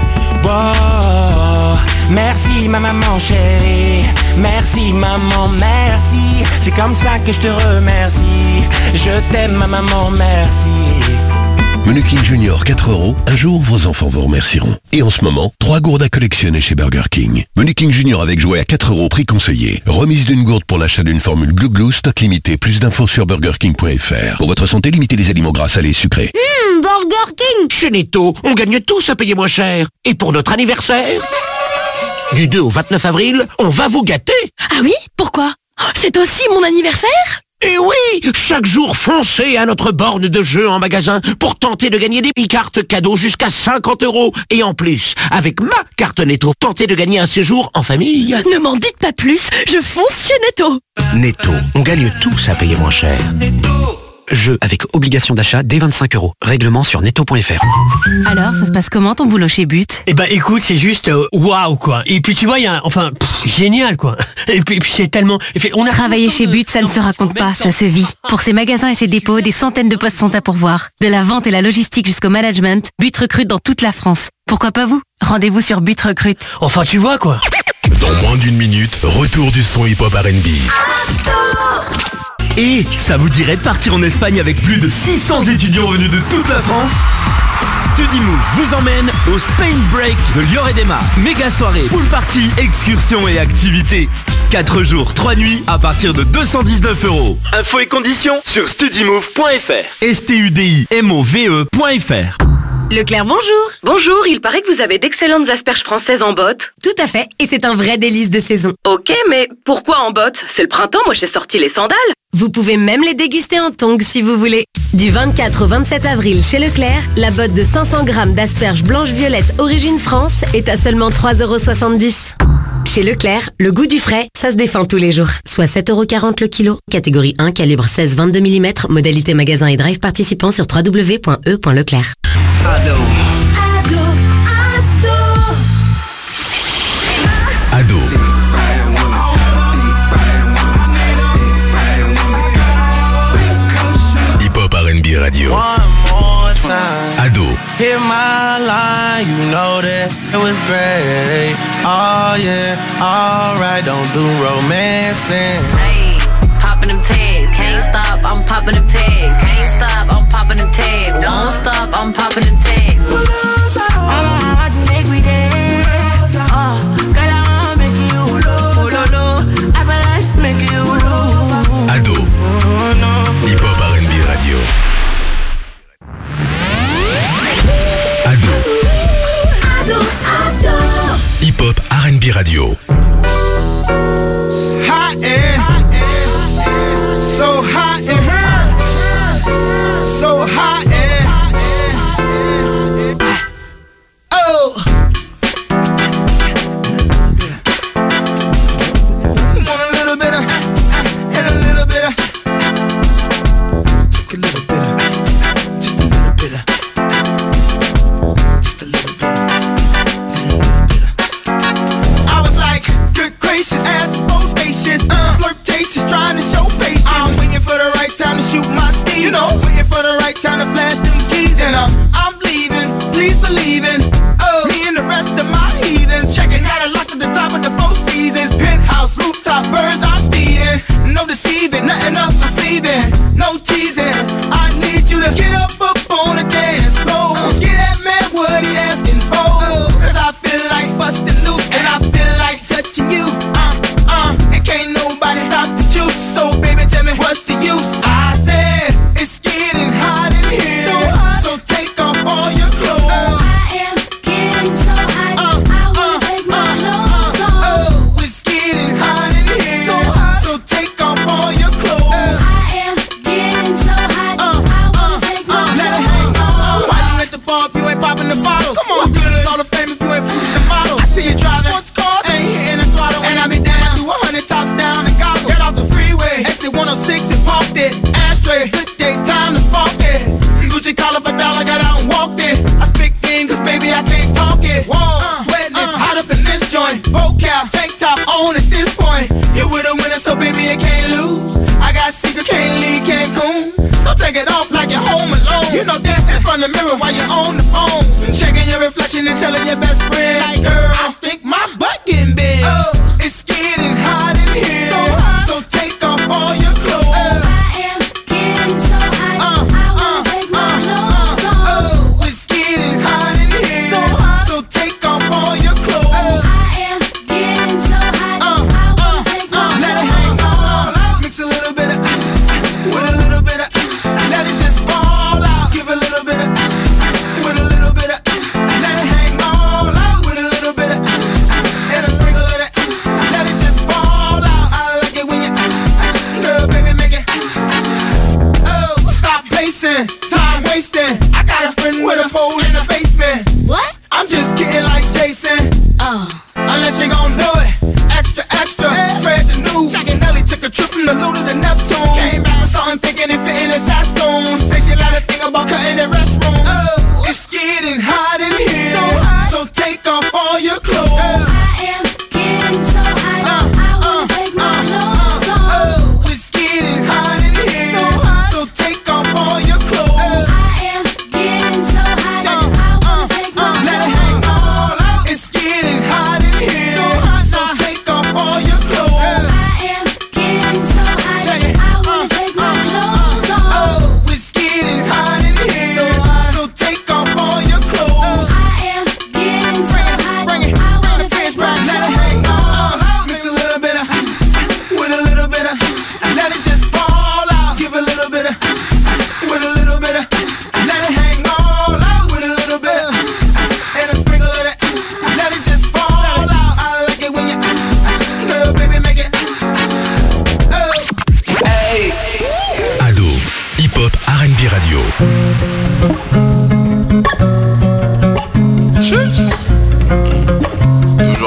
S14: Wow. Merci ma maman chérie, merci maman, merci. C'est comme ça que je te remercie. Je t'aime ma maman, merci.
S8: Menu King Junior quatre euros, un jour vos enfants vous remercieront. Et en ce moment, trois gourdes à collectionner chez Burger King. Menu King Junior avec jouet à quatre euros, prix conseillé. Remise d'une gourde pour l'achat d'une formule Glou Glou, stock limité. Plus d'infos sur burger king point f r. Pour votre santé, limitez les aliments gras, salés et sucrés.
S25: Hum, Burger King. Chez Netto, on gagne tous à payer moins cher. Et pour notre anniversaire, du deux au vingt-neuf avril, on va vous gâter.
S11: Ah oui? Pourquoi? C'est aussi mon anniversaire?
S25: Et oui, chaque jour, foncez à notre borne de jeu en magasin pour tenter de gagner des e-cartes cadeaux jusqu'à cinquante euros. Et en plus, avec ma carte Netto, tentez de gagner un séjour en famille.
S11: Ne m'en dites pas plus, je fonce chez Netto.
S25: Netto, on gagne tous à payer moins cher.
S16: Jeu avec obligation d'achat dès vingt-cinq euros. Règlement sur netto point f r.
S12: Alors, ça se passe comment ton boulot chez But?
S17: Eh ben écoute, c'est juste euh, waouh quoi. Et puis tu vois, il y a enfin pff, génial quoi. Et puis, et puis c'est tellement et puis, on a
S12: Travailler chez But, ça ne se raconte pas, ça se vit. Pour ses magasins et ses dépôts, des centaines de postes sont à pourvoir. De la vente et la logistique jusqu'au management, But recrute dans toute la France. Pourquoi pas vous? Rendez-vous sur But Recrute.
S17: Enfin tu vois quoi.
S18: Dans moins d'une minute, retour du son hip-hop R and B.
S20: Et ça vous dirait de partir en Espagne avec plus de six cents étudiants venus de toute la France? StudyMove vous emmène au Spain Break de Lloret-des-Mars. Méga soirée, pool party, excursions et activités. quatre jours, trois nuits à partir de deux cent dix-neuf euros. Infos et conditions sur studymove point f r. S T U D I M O V E point f r.
S12: Leclerc, bonjour.
S22: Bonjour, il paraît que vous avez d'excellentes asperges françaises en botte.
S12: Tout à fait, et c'est un vrai délice de saison.
S22: Ok, mais pourquoi en botte? C'est le printemps, moi j'ai sorti les sandales.
S12: Vous pouvez même les déguster en tongs si vous voulez. Du vingt-quatre au vingt-sept avril chez Leclerc, la botte de cinq cents grammes d'asperges blanches-violettes origine France est à seulement trois euros soixante-dix. Chez Leclerc, le goût du frais, ça se défend tous les jours. Soit sept euros quarante le kilo. Catégorie un, calibre seize vingt-deux millimètres. Modalité magasin et drive participant sur w w w point e point leclerc.
S18: Ado.
S9: Ado,
S18: Ado. Hip-hop R and B Radio. Ado.
S24: Hit my line, you know that it was great. Oh yeah, alright, don't do romancing.
S26: Hey, popping them tags, can't stop, I'm popping them tags. Can't stop, I'm popping them tags. Won't stop, I'm popping them tags.
S7: I want to make me dance. Oh, girl, I want to make you lose. Oh, no, I feel like make you lose.
S18: Ado. Hip-hop R and B Radio. Ado.
S9: Ado, Ado.
S18: Hip-hop R and B Radio.
S24: Hot in, so hot in her, so hot in. Oh. Want a little bit of, and a little bit of, take a little bit of, just a little bit of, just a little bit of, just a little bit of. I was like, good gracious, ass so spacious, uh, flirtatious, trying to show patience. I'm waiting for the right time to shoot my steam, you know, waiting for the right time to flash them keys, and uh, I'm leaving, please believe in, oh, me and the rest of my heathens, checking out a lock at the top of the Four Seasons, penthouse, rooftop, birds I'm feeding, no deceiving, nothing up my sleeving, no teasing, I need you to get up up on the dance floor, get that man what he asking for, cause I feel like busting loose, and I feel like touching you, uh, uh, and can't nobody stop the juice, so baby tell me what's the use, I said, it's getting hot in here, so, hot. So take off all your clothes, I am getting so hot, uh, I wanna uh, take my clothes uh, off, oh, it's getting hot in here, so, hot. So take off all your clothes, I am getting so hot, uh, I wanna uh, take my uh, clothes off, why you at the bar if you ain't popping the bottles, come on, good is all the fame if you ain't pushing the bottles, I see you driving, what's cars, ain't hitting the throttle, and I be down, do a hundred top down and gobble, get off the freeway, exit one oh six and parked it, ashtray, good day, time to spark it, Gucci collar for dollar, got out and walked it, I speak in cause baby I can't talk it, whoa, uh, sweating, it's uh, hot up in this joint, vocal, tank top on at this point, you with a winner so baby you can't lose, I got secrets, can't leave Cancun, so take it off like you're home alone, you know dance in front of the mirror while you're on the phone, checking your reflection and telling your best friend, like girl, I think my butt getting big, oh, it's getting hot in here, so hot, so take off all your clothes, I am getting so hot, uh, I wanna uh, take my uh, clothes uh, off, oh, it's getting hot in here, so hot, so take off all your clothes, I am getting so hot, uh, I wanna uh, take my uh, clothes off, mix a little bit of, with a little bit of, let it just fall out, give a little bit of, with a little bit of, let it hang all out, with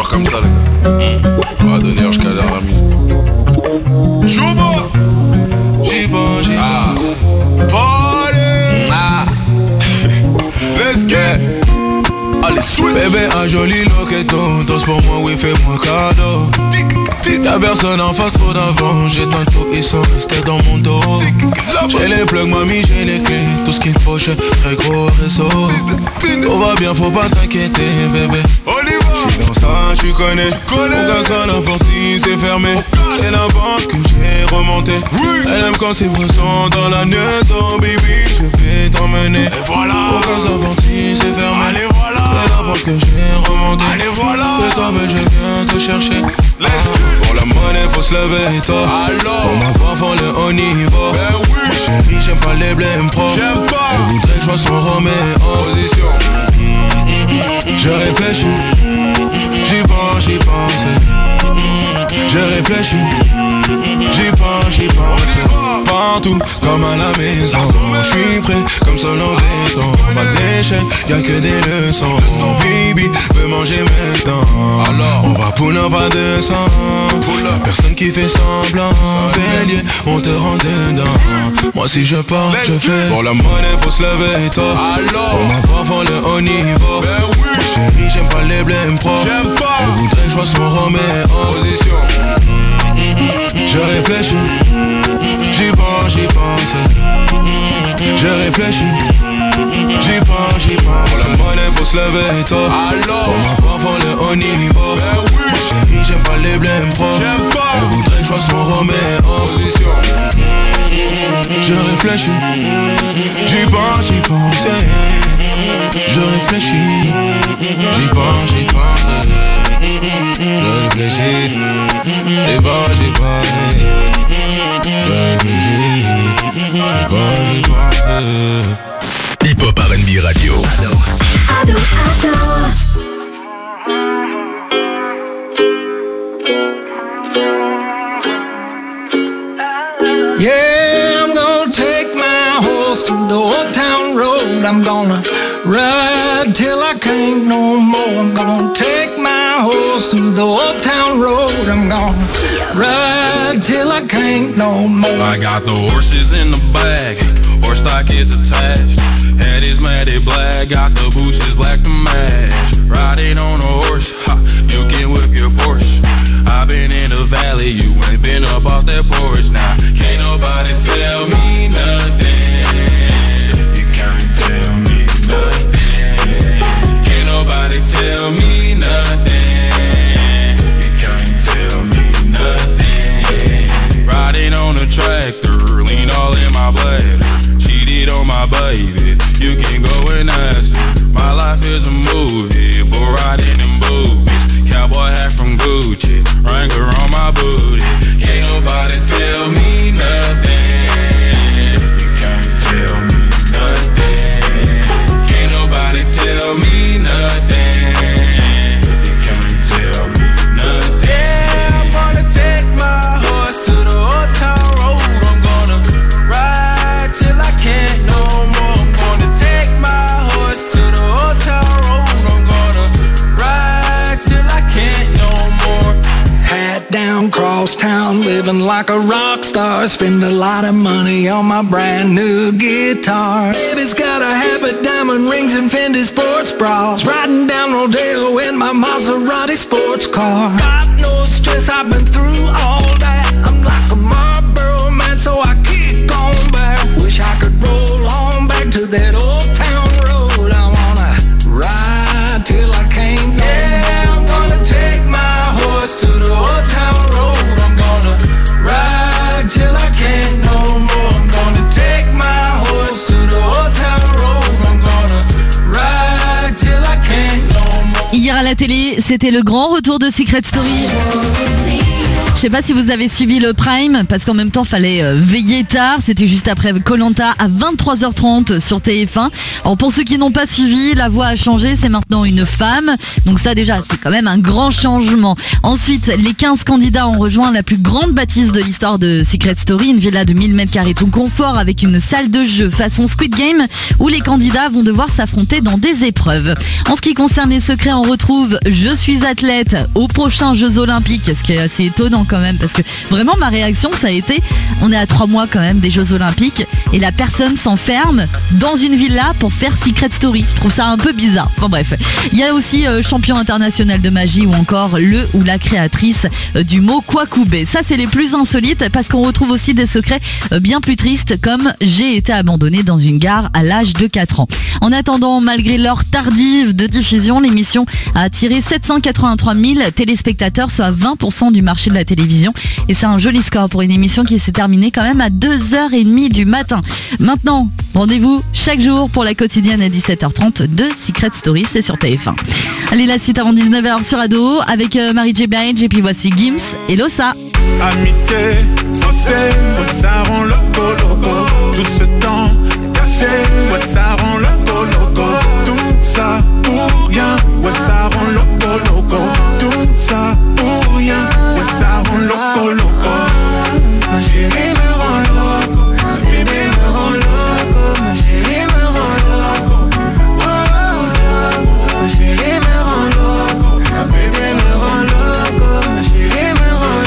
S1: comme ça, les gars. On va donner jusqu'à la nuit. Chouba! J'y pense, j'y pense. Party! Ah! Let's get! Allez, switch! Bébé, un joli loqueton. Danse pour moi, oui, fais-moi cadeau. Y'a personne en face, trop d'avant. J'ai tantôt, ils sont restés dans mon dos. J'ai les plugs, mamie, j'ai les clés. Tout ce qu'il faut, j'ai très gros réseau. Tout va bien, faut pas t'inquiéter, bébé. J'suis dans ça, tu connais. On casse à la porte si c'est fermé. C'est la banque que j'ai remonté. Elle aime quand c'est pressant dans la maison, baby. Je vais t'emmener. Et voilà. On casse la porte si c'est fermé. Allez, voilà. C'est la banque que j'ai remonté. Allez, voilà. C'est toi, mais je viens te chercher. Ah, pour la monnaie, faut se lever, toi. Alors. Pour ma voix, faut le haut niveau. Ben oui. Ma chérie, j'aime pas les blèmes pro. J'aime pas. Elle voudrait que je sois son Roméo. Position. Je réfléchis. J'y pense, j'y pense. Je réfléchis. J'y pense, j'y pense. Partout, comme à la maison. J'suis prêt, comme seul en béton. Pas d'échec, y'a que des leçons. Baby, veux manger maintenant. Alors, on va pull up à deux cents. Y'a personne qui fait semblant. Bélier, on te rend dedans. Moi si je pars, je fais. Pour la monnaie, faut se lever, toi. Alors, pour ma voix, faut le haut niveau. Ben oui. Ma chérie, j'aime pas les blèmes pro. J'aime pas. Elle voudrait que je sois son Roméo. Position. Je réfléchis. J'y pense, j'y pense. Je réfléchis. J'y pense, j'y pense. Pour la monnaie, faut se lever, toi. Alors, pour ma voix, faut le haut niveau. Ben oui. Ma chérie, j'aime pas les blèmes pro. J'aime pas. Elle voudrait que je sois son Roméo. Position. Je réfléchis. J'y pense, j'y pense. Je réfléchis. J'y pense, j'y pense. Je réfléchis. J'y pense, j'y pense. Je réfléchis. J'y pense, j'y pense.
S18: Hip Hop R and B Radio.
S9: Ado, ado.
S3: Yeah, I'm gonna take my horse to the old town road. I'm gonna ride till I can't no more. I'm gonna take my horse to the old town road. I'm gonna ride till I can't no more.
S1: I got the horses in the bag, horse stock is attached. Head is matted black, got the bushes black to match. Riding on a horse, ha, you can whip your Porsche. I've been in the valley, you ain't been up off that porch. Now, can't nobody tell me nothing. You can't tell me nothing. Can't nobody tell me nothing. You can't tell me nothing. Riding on a tractor, lean all in my blood. Cheated on my baby, you can go and ask her. My life is a movie, but riding in boobies. Cowboy hat from Gucci, Wrangler on my booty. Can't nobody tell me nothing. You can't tell me nothing. Can't nobody tell me nothing. You can't tell me nothing. Yeah, I'm gonna take my horse to the old town road. I'm gonna ride till I can't no more. I'm gonna take my horse to the old town road. I'm gonna ride till I can't no more.
S3: Hat down, cross town, living like a rock star. Spend a lot of money on my brand new guitar. Baby's got a habit, diamond rings and Fendi sports bras. Riding down Rodeo in my Maserati sports car. Got no stress, I've been through all that. I'm like a Marlboro man, so I kick on back. Wish I could roll on back to that old town road. I wanna ride till I can't no
S1: Yeah, I'm gonna take my horse to the old town road. I'm gonna ride till I can't no more. I'm gonna take my horse to the old town road. I'm gonna ride till I can't no more.
S6: Hier à la télé, c'était le grand retour de Secret Story. Je sais pas si vous avez suivi le Prime, parce qu'en même temps fallait euh, veiller tard. C'était juste après Koh-Lanta à vingt-trois heures trente sur T F un. Alors pour ceux qui n'ont pas suivi, la voix a changé, c'est maintenant une femme. Donc ça déjà, c'est quand même un grand changement. Ensuite, les quinze candidats ont rejoint la plus grande bâtisse de l'histoire de Secret Story, une villa de mille mètres carrés tout confort avec une salle de jeu façon Squid Game où les candidats vont devoir s'affronter dans des épreuves. En ce qui concerne les secrets, on retrouve Je suis athlète aux prochains Jeux Olympiques, ce qui est assez étonnant quand même parce que vraiment ma réaction ça a été, on est à trois mois quand même des Jeux Olympiques et la personne s'enferme dans une villa pour faire Secret Story. Je trouve ça un peu bizarre. Enfin bref, il y a aussi euh, champion international de magie ou encore le ou la créatrice euh, du mot Kwakubé. Ça c'est les plus insolites parce qu'on retrouve aussi des secrets euh, bien plus tristes comme j'ai été abandonné dans une gare à l'âge de quatre ans. En attendant, malgré l'heure tardive de diffusion, l'émission a attiré sept cent quatre-vingt-trois mille téléspectateurs, soit vingt pour cent du marché de la télévision. Et c'est un joli score pour une émission qui s'est terminée quand même à deux heures trente du matin. Maintenant, rendez-vous chaque jour pour la quotidienne à dix-sept heures trente de Secret Story, c'est sur T F un. Allez, la suite avant dix-neuf heures sur Ado avec euh, Mary J. Blige et puis voici Gims et Losa.
S1: Amitié, faussé, ouais, ça rend loco, loco. Tout ce temps caché, ouais, ça rend loco, loco. Tout ça pour rien, ouais, ça rend loco, loco. Tout ça pour rien, ouais, ça rend loco, loco. Ma chérie me rend loco, ma bébé me rend loco. Ma chérie me rend loco, oh, loco. Ma chérie me rend loco, ma bébé me rend loco. Ma chérie me rend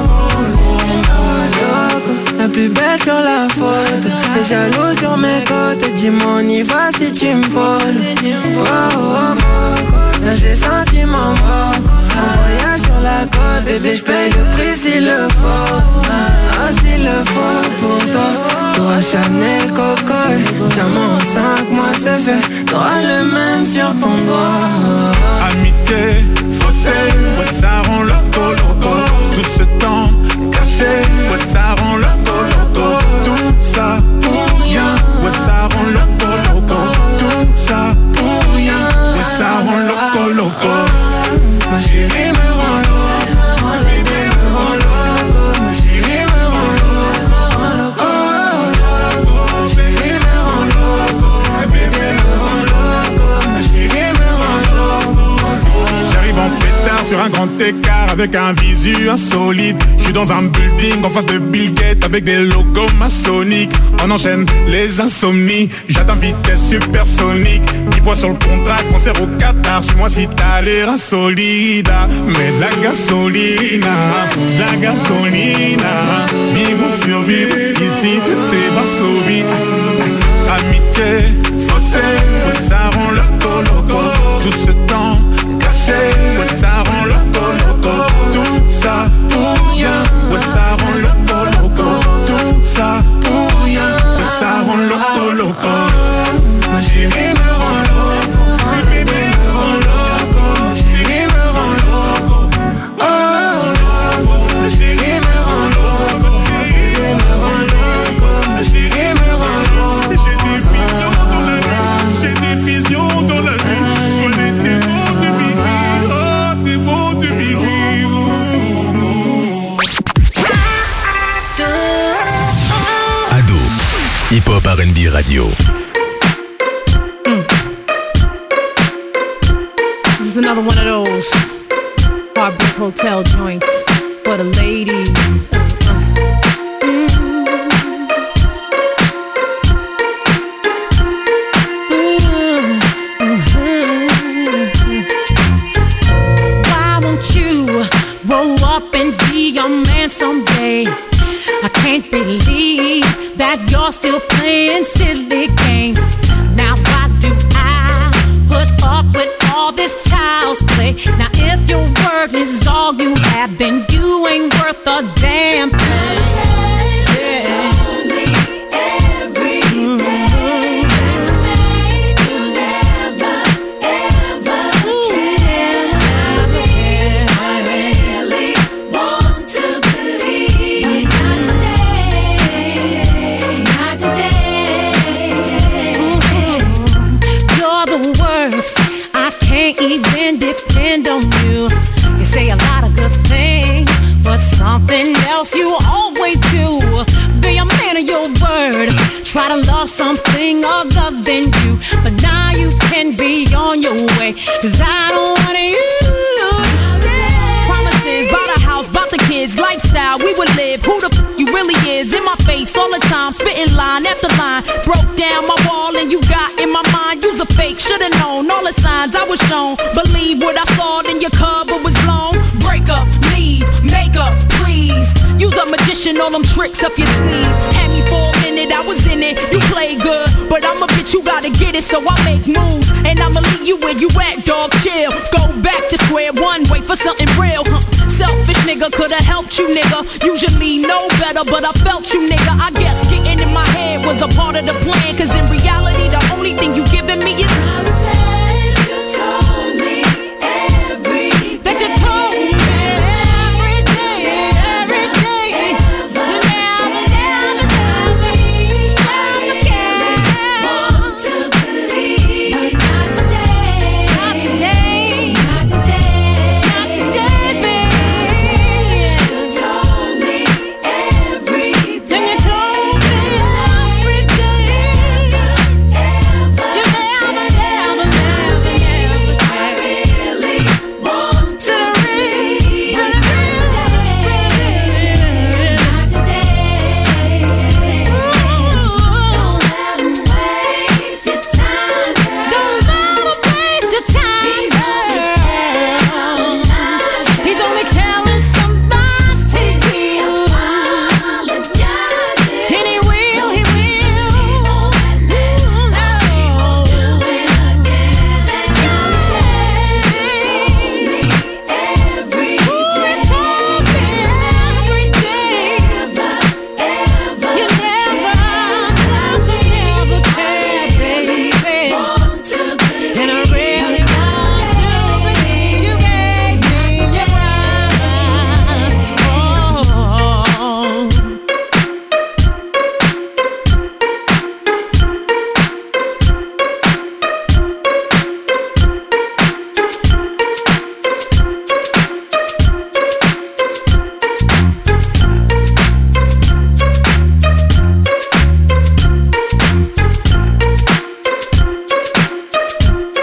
S1: loco.
S2: La plus belle sur la photo, t'es jaloux sur mes côtes. Dis-moi on y va si tu me voles. Oh oh oh, là j'ai senti mon moco. Un voyage sur la côte, bébé j'paye le prix s'il le faut. Ah s'il le faut pour toi. T'auras Chanel Coco, diamant en cinq mois c'est fait. T'auras le même sur ton doigt.
S1: Amitié, faussé, ouais ça rend loco, loco. Tout ce temps caché, ouais ça rend loco, loco. Tout ça pour rien, ouais ça rend loco, loco. Tout ça pour rien, ouais ça rend loco, loco. Ma chérie me rend loco, ma bébé me rend loco. Ma chérie me rend loco, oh loco. Ma chérie me rend loco, ma bébé me rend loco. Ma chérie me rend loco. J'arrive en pétard sur un grand écart avec un visu insolite. Je suis dans un building en face de Bill Gates avec des logos maçonniques. On enchaîne les insomnies, j'atteins vitesse supersonique. dix points sur le contrat, concert au Qatar. Suis-moi si t'as l'air insolide. Mais la gasolina, la gasolina. Vivre ou survivre, ici c'est Varsovie. Amitié, faussé, ouais, ça rend loco, loco. Tout ce temps caché, ouais ça rend loco, loco. Tout ça pour rien, ouais ça rend loco, loco. Tout ça pour rien, ouais ça rend loco, loco. Ma chérie me rend loco, ma bébé me rend loco. Ma chérie me rend loco, oh loco. Ma chérie me rend loco, ma chérie me rend loco. Ma chérie me rend loco. J'ai des visions dans la nuit, j'ai des visions dans la nuit. Je vois les démons de minuit, oh démons de minuit.
S18: Ado, hip-hop R and B radio.
S4: Mm. This is another one of those heartbreak hotel joints for the ladies. Your man someday. I can't believe that you're still playing silly games. Now why do I put up with all this child's play? Now if your word is all you have, then you ain't worth a damn thing. Yeah. Even depend on you. You say a lot of good things, but something else you always do. Be a man of your word. Try to love something other than you, but now you can be on your way, cause I don't want you. Promises, buy the house, bought the kids, lifestyle we would live. Who the f you really is, in my face all the time, spitting line after line. Broke down my wall and you got in my mind, you's a fake, should've known all the signs I was shown. Believe what I saw, then your cover was blown. Break up, leave, make up, please. Use a magician, all them tricks up your sleeve. Had me for a minute, I was in it. You play good, but I'm a bitch, you gotta get it, so I make moves. And I'ma leave you where you at, dog, chill. Go back to square one, wait for something real, huh? Selfish nigga, could've helped you, nigga. Usually know better, but I felt you, nigga. I guess getting in my head was a part of the plan, cause in reality, the